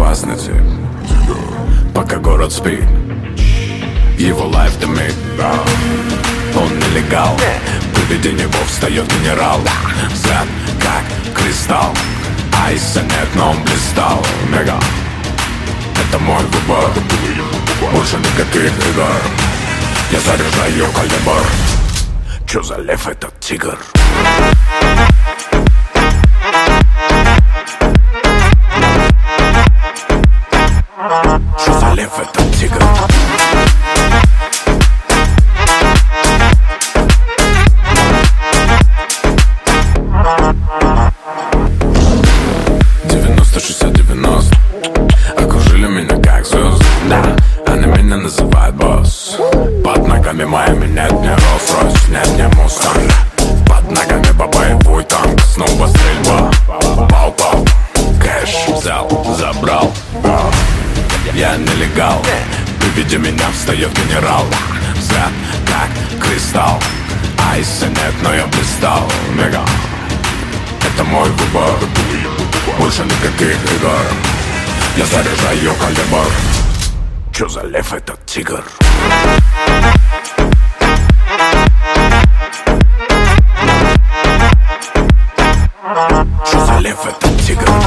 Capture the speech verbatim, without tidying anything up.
опасности, пока город спит, его лайф дымит. Он нелегал, при виде него встает генерал. Взгляд как кристалл, айса нет, но он блистал. Мега, это мой выбор, больше никаких игр. Я заряжаю калибр. Чё за лев этот тигр? Чё за лев этот тигр? девяносто шестьдесят девяносто окружили меня как звезды. Да, они меня называют босс. Под ногами моими нет ни Rolls-Royce, нет ни Mustang. Под ногами боевой танк, снова стрельба. Пау-пау, кэш взял, забрал. Я нелегал, при виде меня встает генерал. Взгляд как кристалл, айса нет, но я блистал. Мега, это мой выбор, больше никаких игр. Я заряжаю калибр. Чё за лев этот тигр? Чё за лев этот тигр?